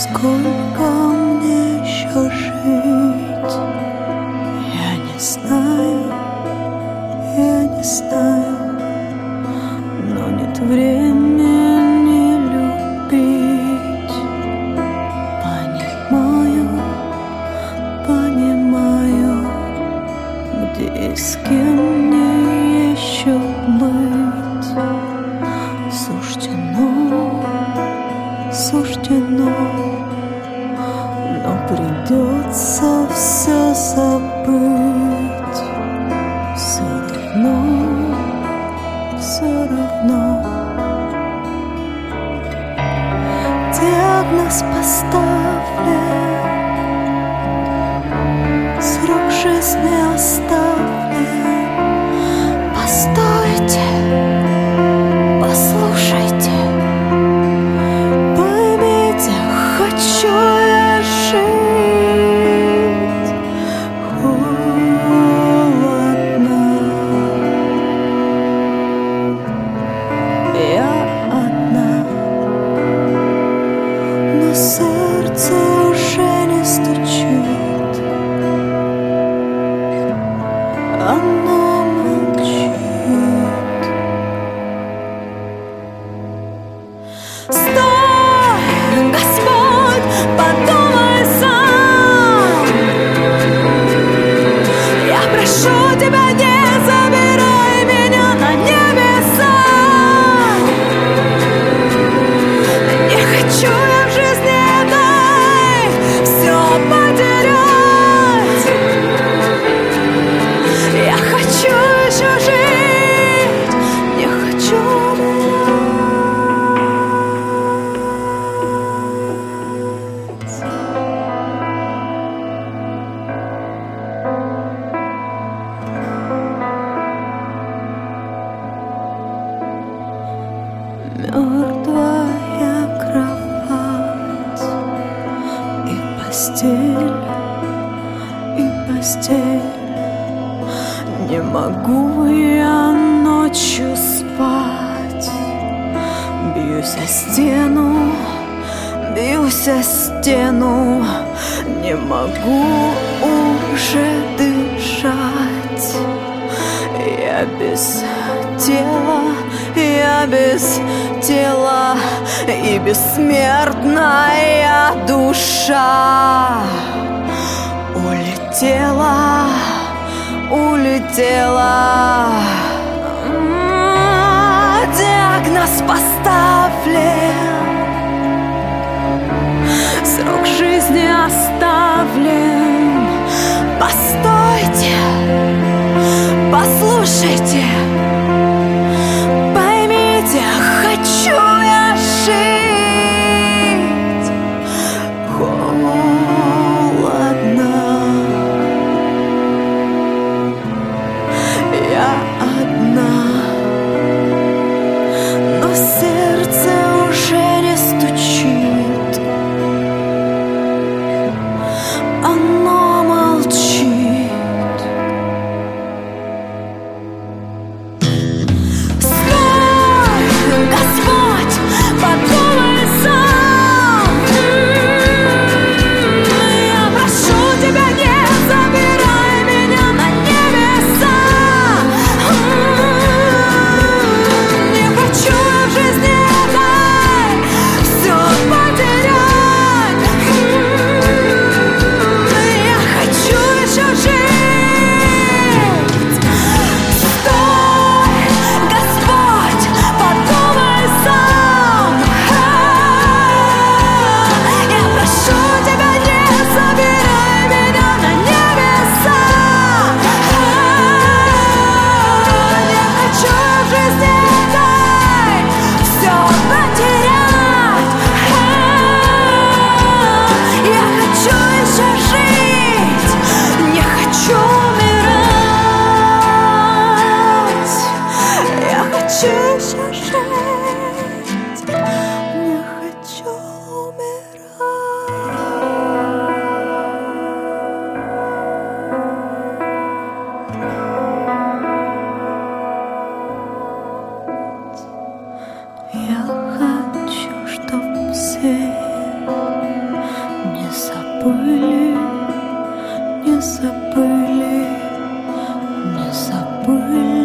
Сколько мне еще жить? Я не знаю, я не знаю, но нет времени любить. Понимаю, понимаю, где и с кем мне еще быть. Суждено, суждено, но придется все забыть. Все равно, все равно. Диагноз поставлен, срок жизни оставлен. Постойте, послушайте, поймите, хочу я жить. Холодно, я одна, но сердце уже не стучит, оно молчит. Стой, Господь, подумай сам. Я прошу тебя, не забирай меня на небеса. Не хочу я в жизни этой все потерять. Я хочу еще жить, не хочу умирать. Мертвая кровать и постель, и постель. Не могу я ночью спать. Бьюсь о стену, бьюсь о стену. Не могу уже дышать. Я без тела, я без тела, и бессмертная душа улетела, улетела. Диагноз поставлен, срок жизни оставлен. Постойте, послушайте, поймите, хочу я жить. Холодно, я одна, но сердце уже не стучит, оно молчит. Стой, Господь, подумай сам. Я прошу тебя, не забирай меня на небеса. Не хочу я в жизни этой все потерять. Я хочу еще жить. Стой, Господь, подумай сам. Я прошу тебя, не забирай меня на небеса. Не хочу в жизни этой все потерять. Я хочу еще жить, не хочу умирать. Я хочу еще жить, не хочу умирать. Я хочу, чтоб все 不